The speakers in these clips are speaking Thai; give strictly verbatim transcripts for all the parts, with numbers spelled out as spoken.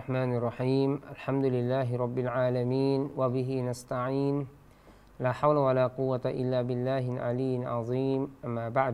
الرحمن الرحيم الحمد لله رب العالمين وبه نستعين لا حول ولا قوة إلا بالله العلي العظيم أما بعد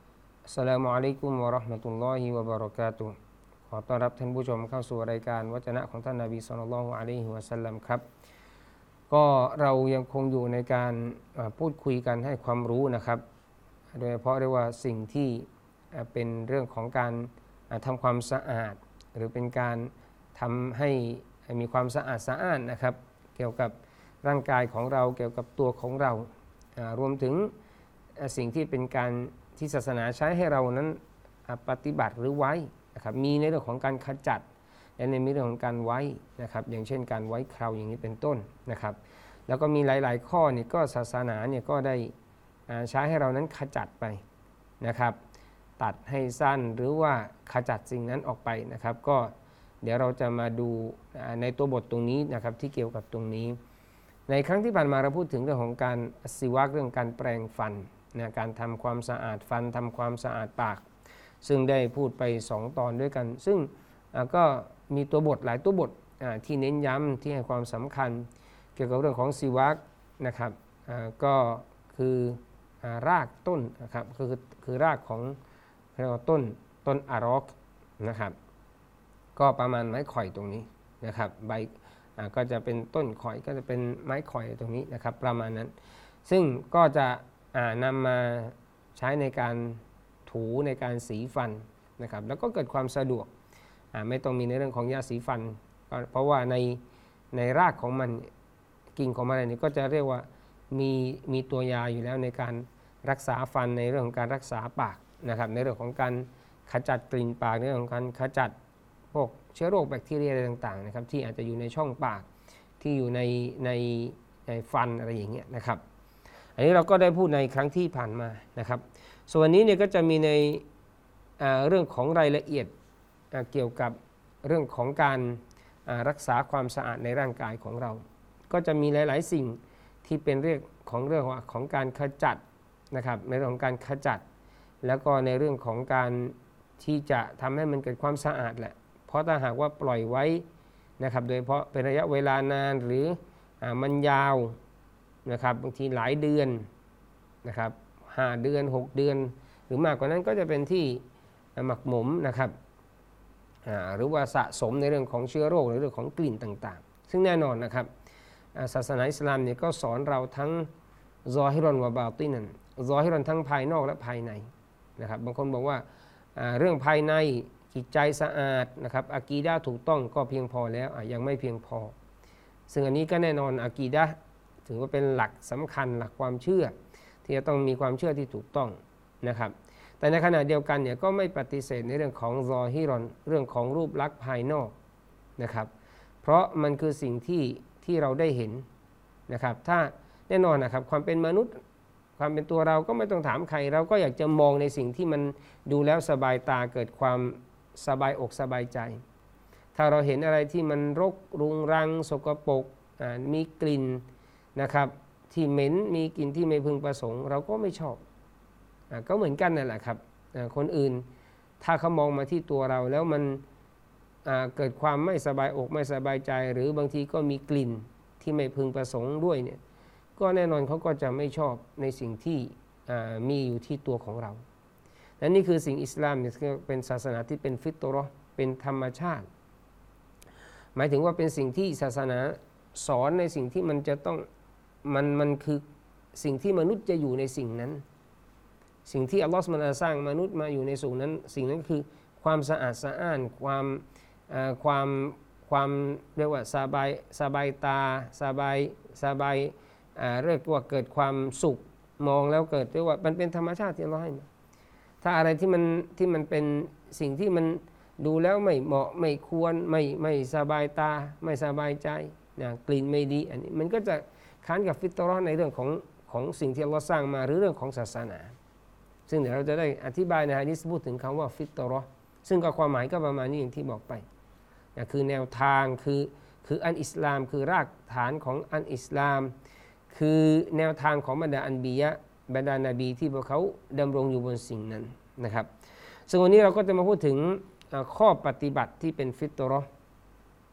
السلام عليكم ورحمة الله وبركاته ขอต้อนรับท่านผู้ชมเข้าสู่รายการวจนะของท่านนบีศ็อลลัลลอฮุอะลัยฮิวะซัลลัมครับก็เรายังคงอยู่ในการพูดคุยกันให้ความรู้นะครับโดยเฉพาะเรียกว่าสิ่งที่เป็นเรื่องของการทำความสะอาดหรือเป็นการทำให้มีความสะอาดสะอ้านนะครับเกี่ยวกับร่างกายของเราเกี่ยวกับตัวของเรารวมถึงสิ่งที่เป็นการที่ศาสนาใช้ให้เรานั้นปฏิบัติหรือไว้นะครับมีในเรื่องของการขจัดและในเรื่องของการไว้นะครับอย่างเช่นการไว้เคราอย่างนี้เป็นต้นนะครับแล้วก็มีหลายๆข้อนี่ก็ศาสนาเนี่ยก็ได้ใช้ให้เรานั้นขจัดไปนะครับตัดให้สั้นหรือว่าขจัดสิ่งนั้นออกไปนะครับก็เดี๋ยวเราจะมาดูในตัวบทตรงนี้นะครับที่เกี่ยวกับตรงนี้ในครั้งที่ผ่านมาเราพูดถึงเรื่องของการสิวากเรื่องการแปรงฟันนะการทำความสะอาดฟันทำความสะอาดปากซึ่งได้พูดไปสองตอนด้วยกันซึ่งก็มีตัวบทหลายตัวบทที่เน้นย้ำที่ให้ความสำคัญเกี่ยวกับเรื่องของสิวากนะครับก็คือรากต้นนะครับคือคือรากของเรียกว่าต้นต้นอารอกนะครับก็ประมาณไม้ข่อยตรงนี้นะครับใบก็จะเป็นต้นข่อยก็จะเป็นไม้ข่อยตรงนี้นะครับประมาณนั้นซึ่งก็จะนำมาใช้ในการถูในการสีฟันนะครับแล้วก็เกิดความสะดวกไม่ต้องมีในเรื่องของยาสีฟันเพราะว่าในในรากของมันกิ่งของมันนี่ก็จะเรียกว่ามีมีตัวยาอยู่แล้วในการรักษาฟันในเรื่องของการรักษาปากนะครับในเรื่องของการขจัดกลิ่นปากในเรื่องของการขจัดพวกเชื้อโรคแบคทีเรียอะไรต่างๆนะครับที่อาจจะอยู่ในช่องปากที่อยู่ในในในฟันอะไรอย่างเงี้ยนะครับอันนี้เราก็ได้พูดในครั้งที่ผ่านมานะครับส่วนนี้เนี่ยก็จะมีในเรื่องของรายละเอียดเกี่ยวกับเรื่องของการรักษาความสะอาดในร่างกายของเราก็จะมีหลายๆสิ่งที่เป็นเรื่องของเรื่องของการขจัดนะครับในเรื่องของการขจัดแล้วก็ในเรื่องของการที่จะทำให้มันเกิดความสะอาดแหละเพราะถ้าหากว่าปล่อยไว้นะครับโดยเฉพาะเป็นระยะเวลานานหรือมันยาวนะครับบางทีหลายเดือนนะครับห้าเดือนหกเดือนหรือมากกว่านั้นก็จะเป็นที่หมักหมมนะครับหรือว่าสะสมในเรื่องของเชื้อโรคหรือเรื่องของกลิ่นต่างๆซึ่งแน่นอนนะครับศาสนาอิสลามเนี่ยก็สอนเราทั้งซอฮิรอนวะบาตินันซอฮิรอนทั้งภายนอกและภายในนะครับบางคนบอกว่าเรื่องภายในจิตใจสะอาดนะครับอากีดะห์ถูกต้องก็เพียงพอแล้วยังไม่เพียงพอซึ่งอันนี้ก็แน่นอนอากีดะห์ถือว่าเป็นหลักสำคัญหลักความเชื่อที่จะต้องมีความเชื่อที่ถูกต้องนะครับแต่ในขณะเดียวกันเนี่ยก็ไม่ปฏิเสธในเรื่องของซอฮิรอนเรื่องของรูปลักษณ์ภายนอกนะครับเพราะมันคือสิ่งที่ที่เราได้เห็นนะครับถ้าแน่นอนนะครับความเป็นมนุษย์ความเป็นตัวเราก็ไม่ต้องถามใครเราก็อยากจะมองในสิ่งที่มันดูแล้วสบายตาเกิดความสบายอกสบายใจถ้าเราเห็นอะไรที่มันรกรุงรังสกปรกมีกลิ่นนะครับที่เหม็นมีกลิ่นที่ไม่พึงประสงค์เราก็ไม่ชอบก็เหมือนกันนั่นแหละครับคนอื่นถ้าเขามองมาที่ตัวเราแล้วมันเกิดความไม่สบายอกไม่สบายใจหรือบางทีก็มีกลิ่นที่ไม่พึงประสงค์ด้วยเนี่ยก็แน่นอนเขาก็จะไม่ชอบในสิ่งที่มีอยู่ที่ตัวของเราและนี่คือสิ่งอิสลามเนี่ยเป็นศาสนาที่เป็นฟิตเราะห์เป็นธรรมชาติหมายถึงว่าเป็นสิ่งที่ศาสนาสอนในสิ่งที่มันจะต้องมันมันคือสิ่งที่มนุษย์จะอยู่ในสิ่งนั้นสิ่งที่อัลลอฮฺซุบฮานะฮูวะตะอาลาสร้างมนุษย์มาอยู่ในส่วนนั้นสิ่งนั้นคือความสะอาดสะอ้านความความความเรียกว่าสบายสบายตาสบายสบายเรียกว่าเกิดความสุขมองแล้วเกิดเรียกว่ามันเป็นธรรมชาติที่อัลเลาะห์ให้มาถ้าอะไรที่มันที่มันเป็นสิ่งที่มันดูแล้วไม่เหมาะไม่ควรไม่ไม่สบายตาไม่สบายใจนะกลิ่นไม่ดีอันนี้มันก็จะค้านกับฟิตเราะห์ในเรื่องของของสิ่งที่อัลเลาะห์สร้างมาหรือเรื่องของศาสนาซึ่งเดี๋ยวเราจะได้อธิบายในหะดีษพูดถึงคำว่าฟิตเราะห์ซึ่งก็ความหมายก็ประมาณนี้อย่างที่บอกไปนะคือแนวทางคือคืออันอิสลามคือรากฐานของอันอิสลามคือแนวทางของบรรดาอันบียะบรรดานบีที่พวกเขาดำรงอยู่บนสิ่งนั้นนะครับซึ่งวันนี้เราก็จะมาพูดถึงข้อปฏิบัติที่เป็นฟิตเราะห์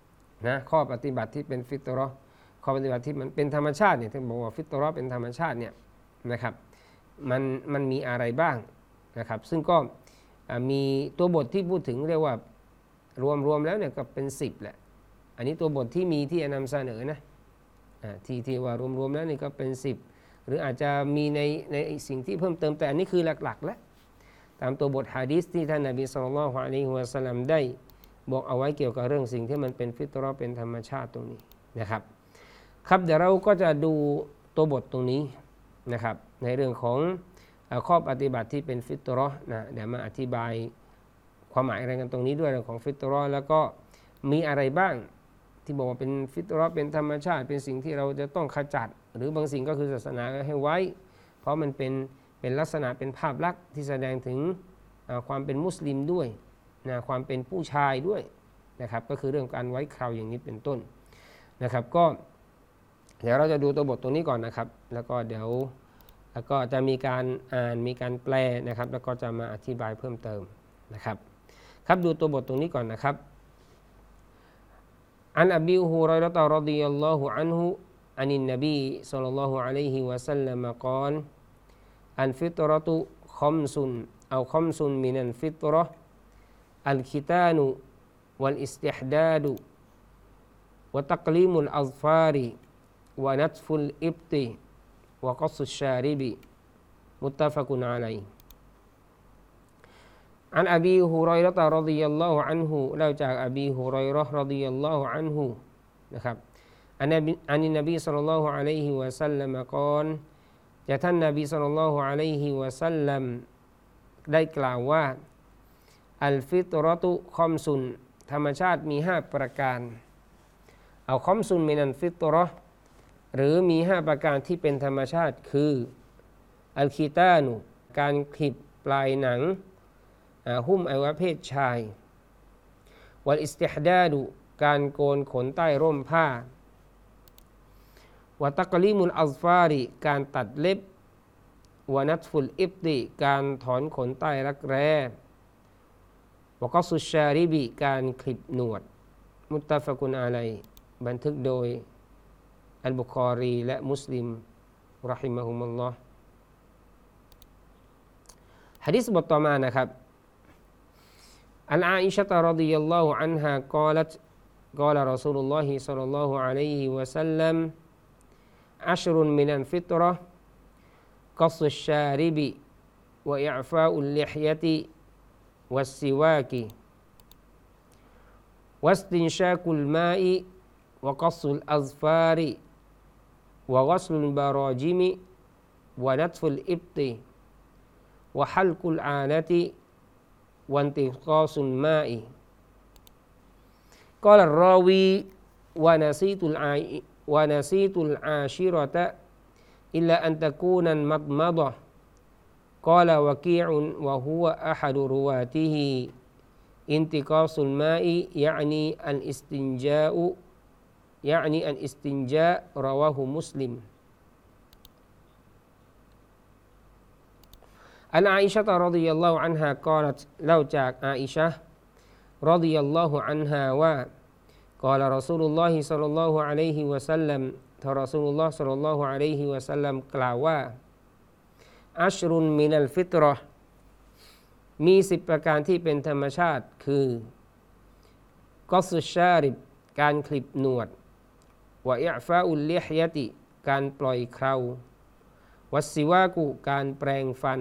นะข้อปฏิบัติที่เป็นฟิตเราะห์ข้อปฏิบัติที่มันเป็นธรรมชาติเนี่ยที่บอกว่าฟิตเราะห์เป็นธรรมชาติเนี่ยนะครับมันมันมีอะไรบ้างนะครับซึ่งก็มีตัวบทที่พูดถึงเรียกว่ารวมๆแล้วเนี่ยก็เป็นสิบแหละอันนี้ตัวบทที่มีที่นำเสนอนะที่ที่ว่ารวมๆแล้วนี่ก็เป็นสิบหรืออาจจะมีในในสิ่งที่เพิ่มเติมแต่อันนี้คือหลักๆแล้วตามตัวบทหะดีษที่ท่านนบีศ็อลลัลลอฮุอะลัยฮิวะซัลลัมได้บอกเอาไว้เกี่ยวกับเรื่องสิ่งที่มันเป็นฟิตเราะห์เป็นธรรมชาติตรงนี้นะครับครับเดี๋ยวเราก็จะดูตัวบทตรงนี้นะครับในเรื่องของข้อปฏิบัติที่เป็นฟิตเราะห์นะเดี๋ยวมาอธิบายความหมายอะไรกันตรงนี้ด้วยเรื่องของฟิตเราะห์แล้วก็มีอะไรบ้างที่บอกว่าเป็นฟิตเราะห์เป็นธรรมชาติเป็นสิ่งที่เราจะต้องขจัดหรือบางสิ่งก็คือศาสนาให้ไว้เพราะมันเป็นเป็นลักษณะเป็นภาพลักษณ์ที่แสดงถึงความเป็นมุสลิมด้วยนะความเป็นผู้ชายด้วยนะครับก็คือเรื่องการไว้เคราอย่างนี้เป็นต้นนะครับก็เดี๋ยวเราจะดูตัวบทตรงนี้ก่อนนะครับแล้วก็เดี๋ยวแล้วก็จะมีการอ่านมีการแปลนะครับแล้วก็จะมาอธิบายเพิ่มเติมนะครับครับดูตัวบทตรงนี้ก่อนนะครับอันอบีฮุรอยเราะฮ์รอฎิยัลลอฮุอันฮุอันนินนบีศ็อลลัลลอฮุอะลัยฮิวะซัลลัมกล่าวอันฟิตเราะตุคัมซุนเอาคัมซุนมินัลฟิตเราะห์อัลคิตานุวัลอิสติฮดาดุวะตักลีมุลอัซฟาริวะนัตฟุลอิบติวะกัศุชชาริบิมุตตะฟะกุนอะลัยฮิอันอบีฮุรอยเราะฮ์รอฎิยัลลอฮุอันฮุแล้วจากอบีฮุรอยเราะฮ์รอฎิยัลลอฮุอันฮุนะครับอันนบีอันนบีศ็อลลัลลอฮุอะลัยฮิวะซัลลัมกล่าวจากท่านนบีศ็อลลัลลอฮุอะลัยฮิวะซัลลัมได้กล่าวว่าอัลฟิตเราะตุคัมซุนธรรมชาติมีห้าประการเอาคัมซุนมินัลฟิตเราะห์หรือมีห้าประการที่เป็นธรรมชาติคืออัลคิตานุการคลิปปลายหนังหุ้มอวัยวะเพศชายวัลอิสติฮดาดุการโกนขนใต้ร่มผ้าวะตักลีมุลอัซฟาริการตัดเล็บวะนัตฟุลอิบติการถอนขนใต้รักแร้วะกัสุชชาริบิการคลิปหนวดมุตตะฟะกุนอะลัยบันทึกโดยอัลบุคอรีและมุสลิมเราะฮิมะฮุมุลลอฮ์หะดีษบทต่อมานะครับอันอาอิชะฮ์รอฎิยัลลอฮุอันฮากล่าวกล่าวรอซูลุลลอฮิศ็อลลัลลอฮุอะลัยฮิวะซัลลัมอัชรุนมินัลฟิตเราะห์กัศุชชาริบิวะอิอฟาอุลลิฮยะติวัสซิวากิวัสตินชากุลมาอิวะกัศุลอัซฟาริวะกัศลุลบาราจิมิวะนัตฟุลอิบติวะฮัลกุลอานะติวันติกอซุลมาอิกล่าวรอวีวะนาซีตุลอาวะนาซีตุลอาชิเราะตะอิลลาอันตะกูนันมัดมัดะกล่าววะกีอุนวะฮุวะอะฮัดุรุวาติฮิอินติกอซุลมาอิยะอ์นีอัลอิสตินจาอุยะอ์นีอัลอิสตินจารอวะฮุมุสลิมอันอาอิชะฮ์รอฎิยัลลอฮุอันฮากล่าวเล่าจากอาอิชะฮ์รอฎิยัลลอฮุอันฮาว่ากล่าวรอซูลุลลอฮิศ็อลลัลลอฮุอะลัยฮิวะซัลลัมท่านรอซูลุลลอฮ์ศ็อลลัลลอฮุอะลัยฮิวะซัลลัมกล่าวว่าอัชรุนมินัลฟิตเราะห์มีสิบประการที่เป็นธรรมชาติคือกัศุชชาริบการคลิปหนวดวะอิอฟาอุลลิฮยะติการปล่อยเคราวัสซิวากุการแปรงฟัน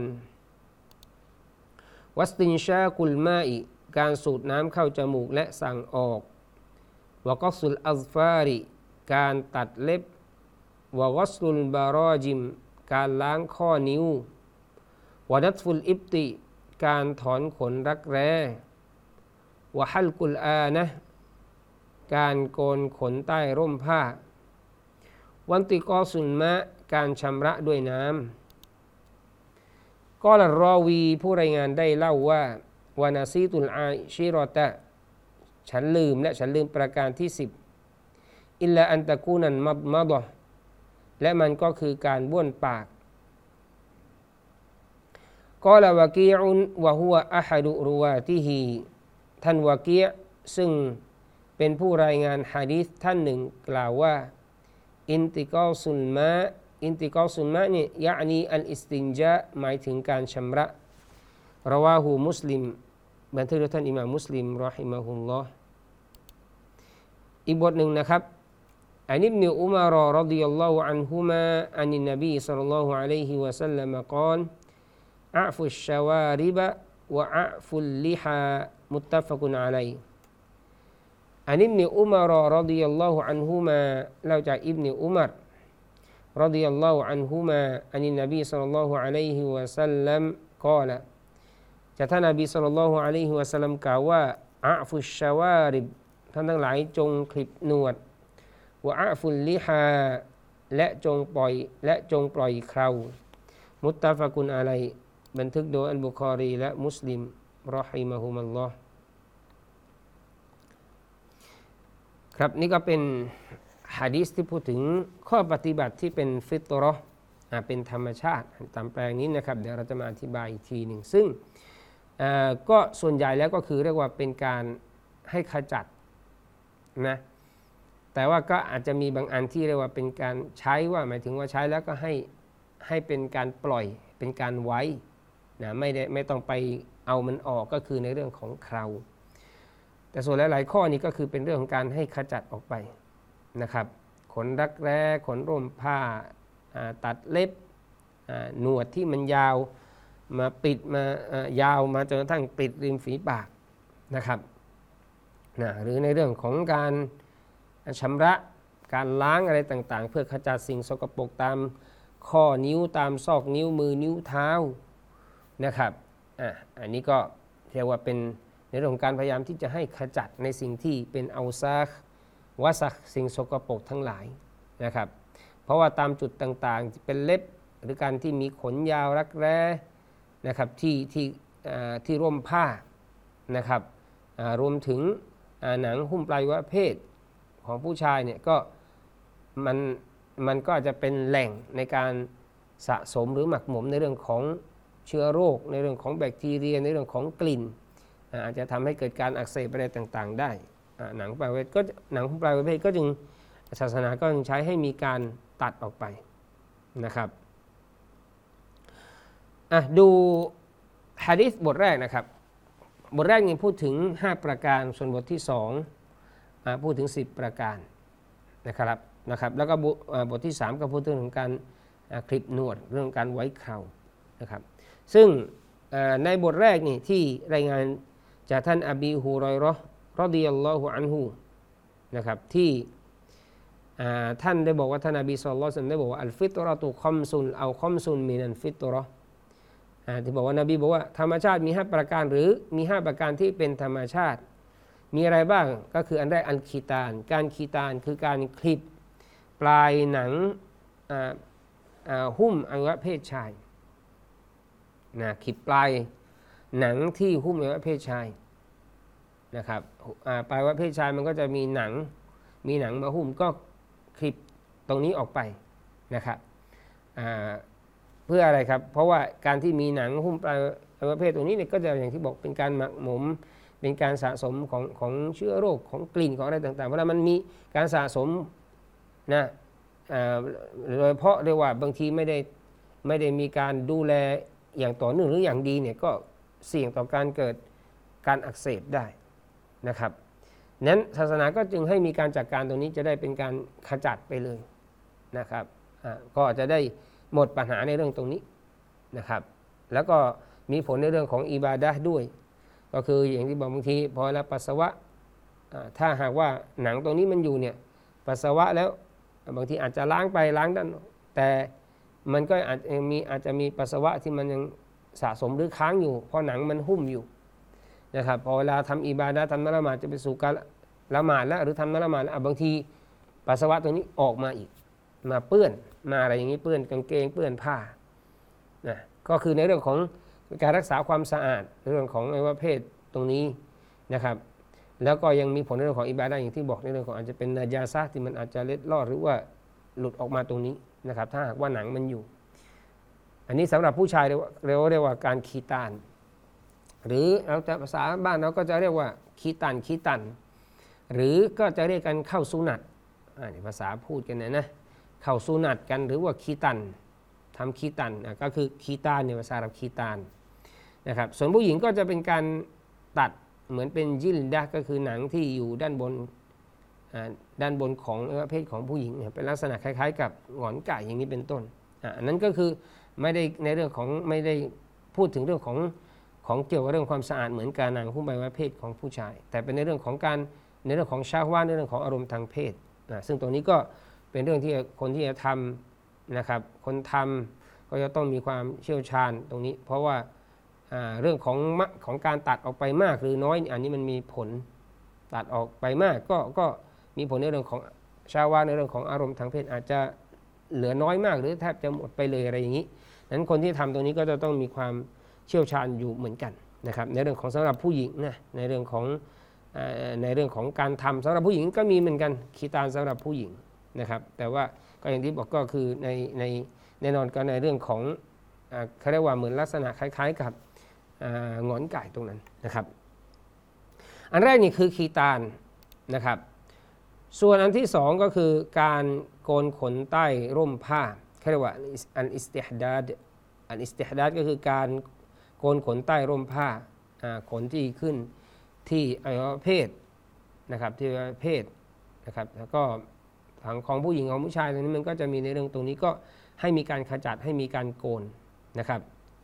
วัสตินชากุลมาอิการสูดน้ำเข้าจมูกและสั่งออกวะกัศลุลอัซฟาริการตัดเล็บวะกัศลุลบารอจิมการล้างข้อนิ้ววะนัตฟุลอิบติการถอนขนรักแร้วะฮัลกุลอานะการโกนขนใต้ร่มผ้าวันติกอซุลมะการชำระด้วยน้ำกอลรอวีผู้รายงานได้เล่าว่าวานาซีตุลอาชิรอตะฉันลืมและฉันลืมประการที่สิบอิลลาอันตะกูนันมัดมัดะและมันก็คือการบ้วนปากกอลวะกีอุนวะฮุวะอะฮัดุรุวาติฮีท่านวะกีซึ่งเปเป็นผู้รายงานหะดีษท่านหนึ่งกล่าวว่าอินติกอซุลมะอินติกอซุลมะเนี่ยยะนีอัลอิสตินจาหมายถึงการชำระราวาหูมุสลิมบันทึกโดยท่านอิหม่ามมุสลิมรอฮิมะฮุลลอฮ์อีกบทหนึ่งนะครับอันอิบนุอุมารรอฎิยัลลอฮุอันฮุมาอันนบีศ็อลลัลลอฮุอะลัยฮิวะซัลลัมกล่าวอะฟุชชาวาริบะวะอะฟุลลิฮามุตตะฟะกุนอะลัยฮิอันอิบนุอุมารรอฎิยัลลอฮุอันฮุมาเล่าจากอิบนุอุมารรอฎิยัลลอฮุอันฮุมาอันนบีศ็อลลัลลอฮุอะลัยฮิวะซัลลัมกล่าวจากท่านนบีศ็อลลัลลอฮุอะลัยฮิวะซัลลัมกล่าวว่าอะฟุชชาวาริบท่านทั้งหลายจงคลิปหนวดวะอะฟุลลิฮาและจงปล่อยและจงปล่อยเครามุตตะฟะกุนอะลัยบันทึกโดยอัลบุคอรีและมุสลิมรอฮิมะฮุมัลลอฮ์ครับนี่ก็เป็นหะดีษที่พูดถึงข้อปฏิบัติที่เป็นฟิตเราะห์เป็นธรรมชาติตามแปลงนี้นะครับเดี๋ยวเราจะมาอธิบายอีกทีหนึ่งซึ่งก็ส่วนใหญ่แล้วก็คือเรียกว่าเป็นการให้ขจัดนะแต่ว่าก็อาจจะมีบางอันที่เรียกว่าเป็นการใช้ว่าหมายถึงว่าใช้แล้วก็ให้ให้เป็นการปล่อยเป็นการไว้นะไม่ได้ไม่ต้องไปเอามันออกก็คือในเรื่องของเคราแต่ส่วนหลายๆข้อนี้ก็คือเป็นเรื่องของการให้ขจัดออกไปนะครับขนรักแร้ขนร่มผ้าตัดเล็บหนวดที่มันยาวมาปิดมายาวมาจนกระทั่งปิดริมฝีปากนะครับนะหรือในเรื่องของการชำระการล้างอะไรต่างๆเพื่อขจัดสิ่งสกปรกตามข้อนิ้วตามซอกนิ้วมือนิ้วเท้านะครับอ่ะอันนี้ก็เรียกว่าเป็นในเรื่องของการพยายามที่จะให้ขจัดในสิ่งที่เป็นเอาซากวะซักสิ่งสกปรกทั้งหลายนะครับเพราะว่าตามจุดต่างๆเป็นเล็บหรือการที่มีขนยาวรักแร้นะครับที่ที่ที่ร่มผ้านะครับรวมถึงหนังหุ้มปลายวะเพศของผู้ชายเนี่ยก็มันมันก็จะเป็นแหล่งในการสะสมหรือหมักหมมในเรื่องของเชื้อโรคในเรื่องของแบคทีเรียในเรื่องของกลิ่นอาจจะทำให้เกิดการอักเสบอะไรต่างๆได้หนังปลายวะเพศก็หนังหุ้มปลายวะเพศก็จึงศาสนาก็ใช้ให้มีการตัดออกไปนะครับดูหะดีษบทแรกนะครับบทแรกนี้พูดถึงห้าประการส่วนบทที่สองพูดถึงสิบประการนะครับนะครับแล้วก็บทที่สามก็พูดถึงการคลิปหนวดเรื่องการไว้เครานะครับซึ่งในบทแรกนี่ที่รายงานจากท่านอบีฮุรอยเราะห์รอฎิยัลลอฮุอันฮุนะครับที่ท่านได้บอกว่าท่านนบีศ็อลลัลลอฮุอะลัยฮิวะซัลลัมได้บอกว่าอัลฟิตเราะตุคอมซุนเอาคอมซุนมินัลฟิตเราะห์ที่บอกว่านบีบอกว่าธรรมชาติมีห้าประการหรือมีห้าประการที่เป็นธรรมชาติมีอะไรบ้างก็คืออันแรกอันคีตานการคีตานคือการคลิปปลายหนังหุ้มอวัยวะเพศชายนะคลิปปลายหนังที่หุ้มอวัยวะเพศชายนะครับปลายอวัยวะเพศชายมันก็จะมีหนังมีหนังมาหุ้มก็คลิปตรงนี้ออกไปนะครับเพื่ออะไรครับเพราะว่าการที่มีหนังหุ้มปลายอวัยวะเพศตรงนี้เนี่ยก็จะอย่างที่บอกเป็นการหมักหมมเป็นการสะสมของของเชื้อโรคของกลิ่นของอะไรต่างๆเพราะฉะนั้นมันมีการสะสมนะโดยเฉพาะเรียกว่าบางทีไม่ได้ไม่ได้มีการดูแลอย่างต่อเนื่องหรืออย่างดีเนี่ยก็เสี่ยงต่อการเกิดการอักเสบได้นะครับนั้นศาสนาก็จึงให้มีการจัดการตรงนี้จะได้เป็นการขจัดไปเลยนะครับก็จะได้หมดปัญหาในเรื่องตรงนี้นะครับแล้วก็มีผลในเรื่องของอิบาดะห์ด้วยก็คืออย่างที่บอกบางทีพอแล้วปัสสาวะถ้าหากว่าหนังตรงนี้มันอยู่เนี่ยปัสสาวะแล้วบางทีอาจจะล้างไปล้างด้านแต่มันก็อาจจะมีอาจจะมีปัสสาวะที่มันยังสะสมหรือค้างอยู่เพราะหนังมันหุ้มอยู่นะครับพอเวลาทำอิบาดะห์ทำละหมาดจะไปสู่การละหมาดแล้วหรือทำละหมาดแล้วบางทีปัสสาวะตรงนี้ออกมาอีกมาเปื้อนมาอะไรอย่างนี้เปื้อนกางเกงเปื้อนผ้านะก็คือในเรื่องของการรักษาความสะอาดเรื่องของอวัยวะเพศตรงนี้นะครับแล้วก็ยังมีผลในเรื่องของอิบาดะห์อย่างที่บอกในเรื่องของอาจจะเป็นนาญาซะห์ที่มันอาจจะเล็ดลอดหรือว่าหลุดออกมาตรงนี้นะครับถ้าหากว่าหนังมันอยู่อันนี้สำหรับผู้ชายเรียกว่าเรียกว่าการคีตานหรือเราจะภาษาบ้านเราก็จะเรียกว่าคีตันคีตันหรือก็จะเรียกกันเข้าสุนัตในภาษาพูดกันนะนะเข้าสุนัตกันหรือว่าคีตันทำคีตันก็คือคีตานในภาษาอาหรับคีตานนะครับส่วนผู้หญิงก็จะเป็นการตัดเหมือนเป็นยิลดะก็คือหนังที่อยู่ด้านบนด้านบนของเพศของผู้หญิงเป็นลักษณะคล้ายๆกับหงอนไก่อย่างนี้เป็นต้นอันนั้นก็คือไม่ได้ในเรื่องของไม่ได้พูดถึงเรื่องของของเกี่ยวกับเรื่องความสะอาดเหมือนการนางผู้ใบว่าเพศของผู้ชายแต่เป็นในเรื่องของการในเรื่องของชาฮวาในเรื่องของอารมณ์ทางเพศนะซึ่งตรงนี้ก็เป็นเรื่องที่คนที่จะทำนะครับคนทำก็จะต้องมีความเชี่ยวชาญตรงนี้เพราะว่าเรื่องของของการตัดออกไปมากหรือน้อยอันนี้มันมีผลตัดออกไปมากก็ก็มีผลในเรื่องของชาวาในเรื่องของอารมณ์ทางเพศอาจจะเหลือน้อยมากหรือแทบจะหมดไปเลยอะไรอย่างนี้นั้นคนที่ทำตรงนี้ก็จะต้องมีความเชี่ยวชาญอยู่เหมือนกันนะครับในเรื่องของสำหรับผู้หญิงนะในเรื่องของในเรื่องของการทำสำหรับผู้หญิงก็มีเหมือนกันคีตานสำหรับผู้หญิงนะครับแต่ว่าก็อย่างที่บอกก็คือในในแน่นอนก็ในเรื่องของเขาเรียกว่าเหมือนลักษณะคล้ายๆกับหงอนไก่ตรงนั้นนะครับอันแรกนี่คือคีตานนะครับส่วนอันที่สองก็คือการโกนขนใต้ร่มผ้าเขาเรียกว่าอันอิสติฮดาดอันอิสติฮดาดก็คือการโกนขนใต้ร่มผ้าขนที่ขึ้นที่อวัยวะเพศนะครับที่อวัยวะเพศนะครับแล้วก็ทางของผู้หญิงของผู้ชายตรงนี้มันก็จะมีในเรื่องตรงนี้ก็ให้มีการขจัดให้มีการโกนนะครับ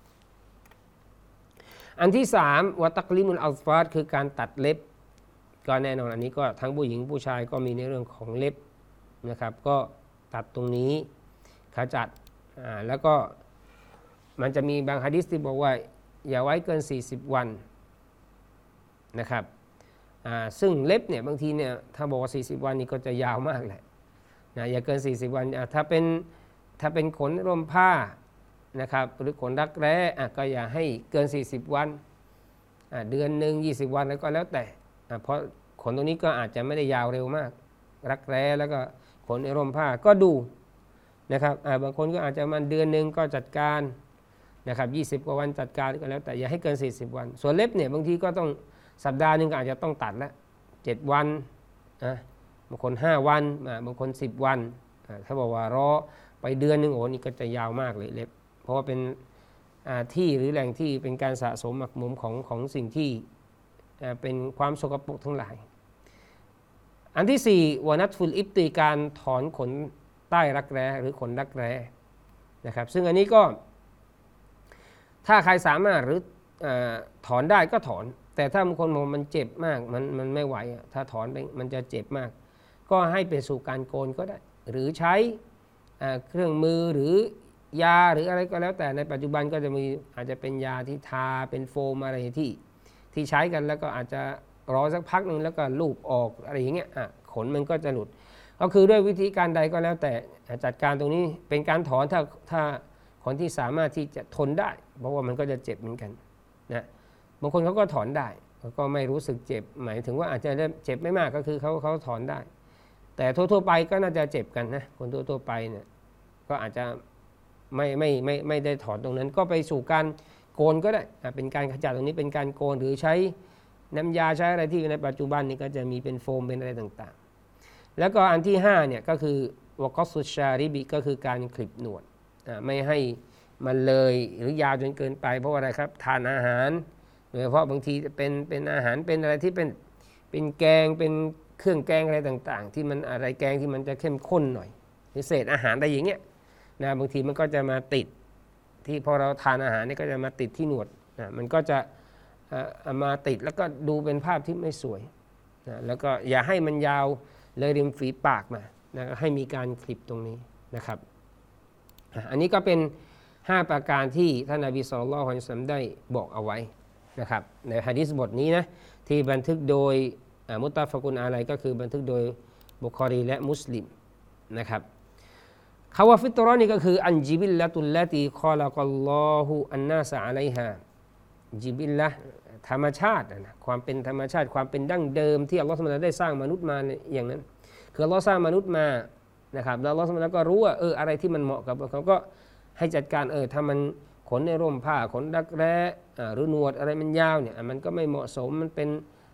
อันที่สามวัตักลิมุลอัลฟาดคือการตัดเล็บก็แน่นอนอันนี้ก็ทั้งผู้หญิงผู้ชายก็มีในเรื่องของเล็บนะครับก็ตัดตรงนี้ขจัดอ่าแล้วก็มันจะมีบางหะดีษที่บอกว่าอย่าไว้เกินสี่สิบวันนะครับอ่าซึ่งเล็บเนี่ยบางทีเนี่ยถ้าบอกว่าสี่สิบวันนี่ก็จะยาวมากแหละนะอย่าเกินสี่สิบวันถ้าเป็นถ้าเป็นขนร่มผ้านะครับหรือขนรักแร้ก็อย่าให้เกินสี่สิบวันเดือนหนึ่งยี่สิบวันแล้วก็แล้วแต่เพราะขนตรงนี้ก็อาจจะไม่ได้ยาวเร็วมากรักแร้แล้วก็ขนร่มผ้าก็ดูนะครับบางคนก็อาจจะมันเดือนหนึ่งก็จัดการนะครับยี่สิบกว่าวันจัดการก็แล้วแต่อย่าให้เกินสี่สิบวันส่วนเล็บเนี่ยบางทีก็ต้องสัปดาห์นึงก็อาจจะต้องตัดแล้วเจ็ดวันนะบางคนห้าวันบางคนสิบวันถ้าบอกว่ารอไปเดือนนึงโอ้นี่ก็จะยาวมากเลยเล็บเพราะว่าเป็นที่หรือแหล่งที่เป็นการสะสมหมักหมมของของสิ่งที่เป็นความสกปรกทั้งหลายอันที่สี่วานัตฟุลอิบตีการถอนขนใต้รักแร้หรือขนรักแร้นะครับซึ่งอันนี้ก็ถ้าใครสามารถหรือถอนได้ก็ถอนแต่ถ้าบางคนมันเจ็บมากมันมันไม่ไหวถ้าถอนไปมันจะเจ็บมากก็ให้ไปสู่การโกนก็ได้หรือใช้เครื่องมือหรือยาหรืออะไรก็แล้วแต่ในปัจจุบันก็จะมีอาจจะเป็นยาที่ทาเป็นโฟมอะไรที่ที่ใช้กันแล้วก็อาจจะรอสักพักนึงแล้วก็ลูบออกอะไรอย่างเงี้ยขนมันก็จะหลุดก็คือด้วยวิธีการใดก็แล้วแต่จัดการตรงนี้เป็นการถอนถ้าถ้าคนที่สามารถที่จะทนได้เพราะว่ามันก็จะเจ็บเหมือนกันนะบางคนเขาก็ถอนได้ก็ไม่รู้สึกเจ็บหมายถึงว่าอาจจะเจ็บไม่มากก็คือเขาเขาถอนได้แต่ทั่วๆไปก็น่าจะเจ็บกันนะคนทั่วๆไปเนี่ยก็อาจจะไม่ไม่ไม่ไม่ได้ถอนตรงนั้นก็ไปสู่การโกนก็ได้เป็นการขจัดตรงนี้เป็นการโกนหรือใช้น้ำยาใช้อะไรที่ในปัจจุบันนี้ก็จะมีเป็นโฟมเป็นอะไรต่างๆแล้วก็อันที่ห้าเนี่ยก็คือวะกอสุชาริบิก็คือการคลิปหนวดไม่ให้มันเลยหรือยาวจนเกินไปเพราะอะไรครับทานอาหารโดยเฉพาะบางทีเป็นเป็นอาหารเป็นอะไรที่เป็นเป็นแกงเป็นเครื่องแกงอะไรต่างๆที่มันอะไรแกงที่มันจะเข้มข้นหน่อยหรือเศษอาหารอะไรอย่างเงี้ยนะบางทีมันก็จะมาติดที่พอเราทานอาหารนี่ก็จะมาติดที่หนวดนะมันก็จะมาติดแล้วก็ดูเป็นภาพที่ไม่สวยนะแล้วก็อย่าให้มันยาวเลยริมฝีปากมานะให้มีการคลิปตรงนี้นะครับอันนี้ก็เป็นห้าประการที่ท่านนบีศ็อลลัลลอฮุอะลัยฮิวะซัลลัมได้บอกเอาไว้นะครับในหะดีษบทนี้นะที่บันทึกโดยมุตตะฟะกุนอะลัยก็คือบันทึกโดยบุคอรีและมุสลิมนะครับคำว่าฟิตเราะห์นี่ก็คืออันจิบิลละตุลลตีคอละกัลลอฮุอันนาสอะลัยฮาจิบิลละธรรมชาตินะความเป็นธรรมชาติความเป็นดั้งเดิมที่อัลลอฮฺซุบฮานะฮูวะตะอาลาได้สร้างมนุษย์มาอย่างนั้นคืออัลลอฮฺสร้างมนุษย์มานะครับแล้วอัลลอฮฺซุบฮานะฮูวะตะอาลาก็รู้ว่าเอออะไรที่มันเหมาะกับเขาก็ให้จัดการเออถ้ามันขนในร่มผ้าขนรักแร้หรือหนวดอะไรมันยาวเนี่ยมันก็ไม่เหมาะสมมันเป็น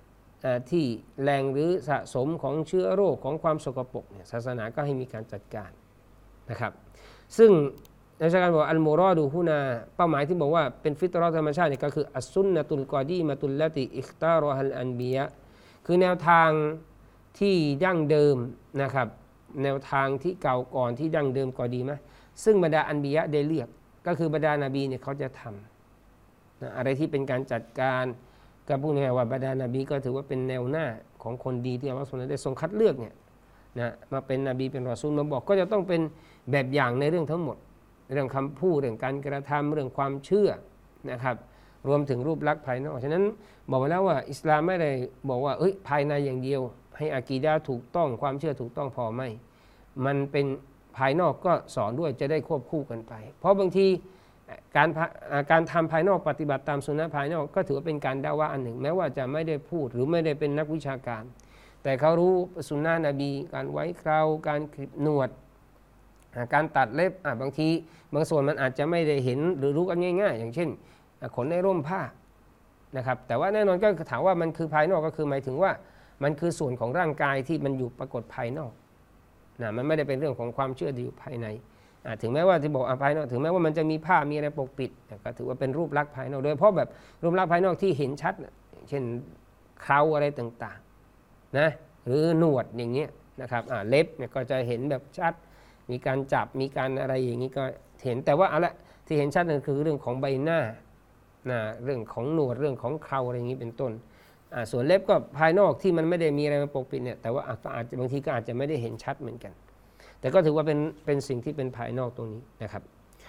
ที่แรงหรือสะสมของเชื้อโรคของความสกปรกเนี่ยศาสนาก็ให้มีการจัดการนะครับซึ่งนักวิชาการบอกอัลมูรอดูฮุนาเป้าหมายที่บอกว่าเป็นฟิตเราะห์ธรรมชาติเนี่ยก็คืออัสซุนนะตุลกอดีมะตุลละติอิคตารอฮัลอันบิยะคือแนวทางที่ดั้งเดิมนะครับแนวทางที่เก่าก่อนที่ดั้งเดิมก็ดีไหมซึ่งบรรดาอันบิยะได้เลือกก็คือบรรดานาบีเนี่ยเขาจะทำนะอะไรที่เป็นการจัดการกับพวกนี้ว่าบรรดานาบีก็ถือว่าเป็นแนวหน้าของคนดีที่อัลเลาะห์ซุบฮานะฮูวะตะอาลาได้ทรงคัดเลือกเนี่ยนะมาเป็นนบีเป็นรอซูลมาบอกก็จะต้องเป็นแบบอย่างในเรื่องทั้งหมดเรื่องคำพูดเรื่องการกระทำเรื่องความเชื่อนะครับรวมถึงรูปลักษณ์ภายนอกฉะนั้นบอกมาแล้วว่าอิสลามไม่ได้บอกว่าเอ้ยภายในอย่างเดียวให้อากีดะห์ถูกต้องความเชื่อถูกต้องพอไม่มันเป็นภายนอกก็สอนด้วยจะได้ควบคู่กันไปเพราะบางทีการการทำภายนอกปฏิบัติตามสุนนะภายนอกก็ถือว่าเป็นการดะอ์วะห์อันหนึ่งแม้ว่าจะไม่ได้พูดหรือไม่ได้เป็นนักวิชาการแต่เขารู้สุนนะนบีการไว้เคราการคลิปหนวดการตัดเล็บบางทีบางส่วนมันอาจจะไม่ได้เห็นหรือรู้กันง่ายๆอย่างเช่นขนในร่มผ้านะครับแต่ว่าแน่นอนก็ถามว่ามันคือภายนอกก็คือหมายถึงว่ามันคือส่วนของร่างกายที่มันอยู่ปรากฏภายนอกนะมันไม่ได้เป็นเรื่องของความเชื่อที่อยู่ภายในถึงแม้ว่าที่บอกภายนอกถึงแม้ว่ามันจะมีผ้ามีอะไรปกปิดก็ถือว่าเป็นรูปลักษณ์ภายนอกโดยเฉพาะแบบรูปลักษณ์ภายนอกที่เห็นชัดเช่นเคราอะไรต่างๆนะหรือหนวดอย่างเงี้ยนะครับเล็บเนี่ยก็จะเห็นแบบชัดมีการจับมีการอะไรอย่างนี้ก็เห็นแต่ว่าเอาละที่เห็นชัดนั่นคือเรื่องของใบหน้านะเรื่องของหนวดเรื่องของเคราอะไรอย่างนี้เป็นต้นส่วนเล็บก็ภายนอกที่มันไม่ได้มีอะไรมาปกปิดเนี่ยแต่ว่าอาจจะบางทีก็อาจจะไม่ได้เห็นชัดเหมือนกันแต่ก็ถือว่าเป็นเป็นสิ่งที่เป็นภายนอกตรงนี้นะครับ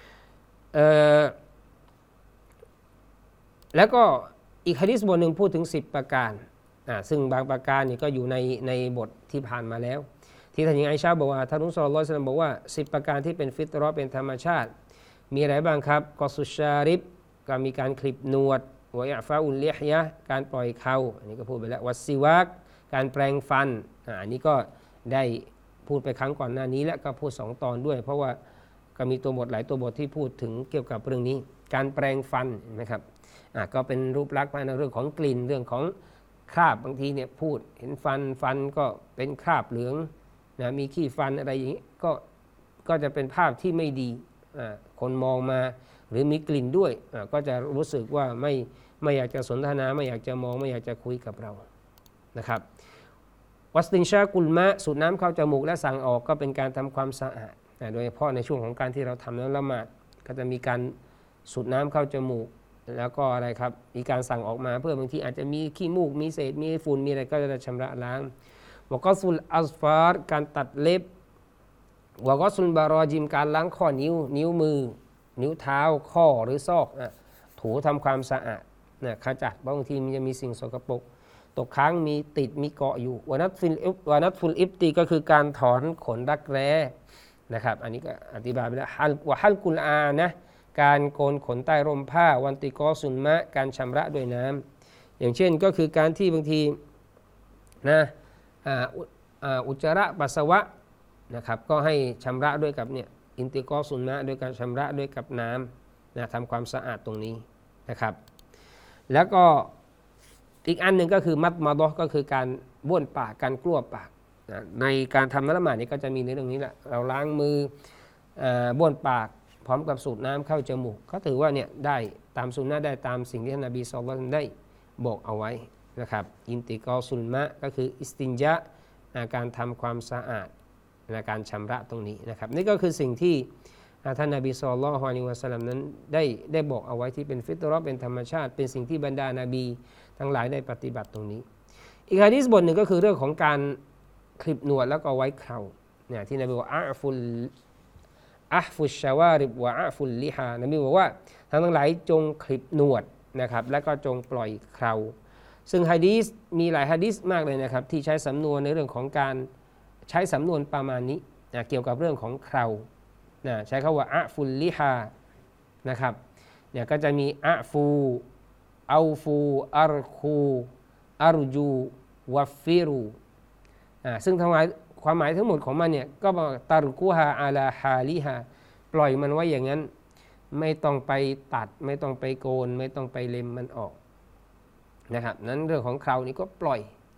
แล้วก็อีกหะดีษบทหนึ่งพูดถึงสิบประการซึ่งบางประการนี่ก็อยู่ในในบทที่ผ่านมาแล้วที่ท่านหญิงไอชาบอกว่าท่านอุศลลอฮ์สัลลัลลอฮุอะลัยฮิวะซัลลัมบอกว่าสิบประการที่เป็นฟิตเราะห์เป็นธรรมชาติมีอะไรบ้างครับกอสุชาริบก็มีการคลิปหนวดวะอิอฟาอุลลิฮยะห์การปล่อยเคราอันนี้ก็พูดไปแล้ววัสซิวากการแปรงฟันอันนี้ก็ได้พูดไปครั้งก่อนหน้านี้และก็พูดสองตอนด้วยเพราะว่าก็มีตัวบทหลายตัวบทที่พูดถึงเกี่ยวกับเรื่องนี้การแปรงฟันนะครับอ่ะก็เป็นรูปลักษณ์ในเรื่องของกลิ่นเรื่องของคราบบางทีเนี่ยพูดเห็นฟันฟันก็เป็นคราบเหลืองนะมีขี้ฟันอะไรอย่างนี้ก็ก็จะเป็นภาพที่ไม่ดีอ่าคนมองมาหรือมีกลิ่นด้วยอ่าก็จะรู้สึกว่าไม่ไม่อยากจะสนทนาไม่อยากจะมองไม่อยากจะคุยกับเรานะครับวัสตินชากุลมะสูดน้ำเข้าจมูกและสั่งออกก็เป็นการทำความสะอาดโดยเฉพาะในช่วงของการที่เราทำแล้วละหมาดก็จะมีการสูดน้ำเข้าจมูกแล้วก็อะไรครับมีการสั่งออกมาเพื่อบางทีอาจจะมีขี้มูกมีเศษมีฝุ่นมีอะไรก็จะชำระล้างวะกอซุลอัซฟาร์การตัดเล็บวะกอซุลบารอจิมการล้างข้อนิ้วนิ้วมือนิ้วเท้าข้อหรือซอกนะถูทำความสะอาดนะขจัดบางทีมันจะมีสิ่งสกปรกตกค้างมีติดมีเกาะอยู่วานัตฟิลวานัตฟุลอิฟตีก็คือการถอนขนรักแร้นะครับอันนี้ก็อธิบายไปแล้วฮัลวะฮัลกุลอานะการโกนขนใต้ร่มผ้าวันติกอสุนมะการชำระด้วยน้ำอย่างเช่นก็คือการที่บางทีนะอุจจาระปัสสาวะนะครับก็ให้ชำระด้วยกับเนี่ยอินติกอสุนมะโดยการชำระด้วยกับน้ำนะทำความสะอาดตรงนี้นะครับแล้วก็อีกอันหนึ่งก็คือมัดมาดอก็คือการบ้วนปากการกลั้วปากนะในการทำละหมาดนี่ก็จะมีในเรื่องนี้แหละเราล้างมือบ้วนปากพร้อมกับสูดน้ำเข้าจมูกก็ถือว่าเนี่ยได้ตามสุนนะได้ตามสิ่งที่ท่านนบีศ็อลลัลลอฮุอะลัยฮิวะซัลลัมได้บอกเอาไว้นะครับอินติกอสุลมะก็คืออิสตินญะการทำความสะอาดในการชำระตรงนี้นะครับนี่ก็คือสิ่งที่ท่านนบีศ็อลลัลลอฮุอะลัยฮิวะซัลลัมนั้นได้ได้บอกเอาไว้ที่เป็นฟิตเราะห์เป็นธรรมชาติเป็นสิ่งที่บรรดานาบีทั้งหลายได้ปฏิบัติตรงนี้อีกหะดีษบทหนึ่งก็คือเรื่องของการคลิปหนวดแล้วก็ไว้เคราเนี่ยที่นบีบอกอะฟุลอะฟุชชาวาริบวะอะฟุลลิฮานบีบอกว่าทั้งทั้งหลายจงคลิปหนวดนะครับแล้วก็จงปล่อยเคราซึ่งหะดีษมีหลายหะดีษมากเลยนะครับที่ใช้สำนวนในเรื่องของการใช้สำนวนประมาณนี้นะเกี่ยวกับเรื่องของเครานะใช้คำว่าอะฟุลลิฮานะครับเนี่ยก็จะมีอะฟูอัลฟูอัรคูอัรจูวัฟฟิรูอ่าซึ่งทั้งหลายความหมายทั้งหมดของมันเนี่ยก็บอกตารุกูฮาอาลาฮาลิฮาปล่อยมันไว้อย่างนั้นไม่ต้องไปตัดไม่ต้องไปโกนไม่ต้องไปเล็มมันออกนะครับนั้นเรื่องของเครานี่ก็ปล่อย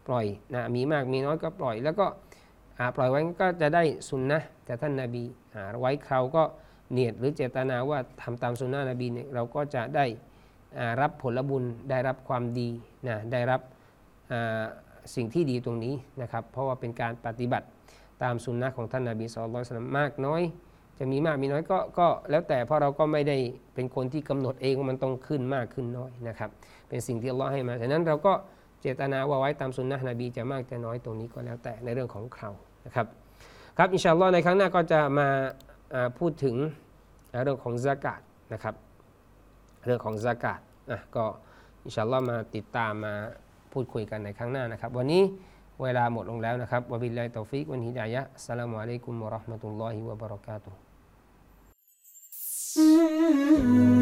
ปล่อยนะมีมากมีน้อยก็ปล่อยแล้วก็ปล่อยไว้ก็จะได้สุนนะแต่ท่านนบีไว้คราวก็เนียดหรือเจตนาว่าทำตามสุนนะนบีเนี่ยเราก็จะได้รับผลบุญได้รับความดีนะได้รับสิ่งที่ดีตรงนี้นะครับเพราะว่าเป็นการปฏิบัติตามสุนนะของท่านนบีศ็อลลัลลอฮุอะลัยฮิวะซัลลัมมากน้อยจะมีมากมีน้อยก็ก็แล้วแต่เพราะเราก็ไม่ได้เป็นคนที่กำหนดเองว่ามันต้องขึ้นมากขึ้นน้อยนะครับเป็นสิ่งที่อัลเลาะห์ให้มาฉะนั้นเราก็เจตนาว่าไว้ตามสุนนะนบีจะมากจะน้อยตรงนี้ก็แล้วแต่ในเรื่องของเรานะครับครับอินชาอัลลอฮ์ในครั้งหน้าก็จะมาพูดถึงเรื่องของซะกาตนะครับเรื่องของซะกาตนะก็อินชาอัลลอฮ์มาติดตามมาพูดคุยกันในครั้งหน้านะครับวันนี้เวลาหมดลงแล้วนะครับวะบิลลาฮิตอฟิกวันฮิดายะฮ์อัสสลามุอะลัยกุมวะเราะห์มะตุลลอฮิวะบะเราะกาตุฮ์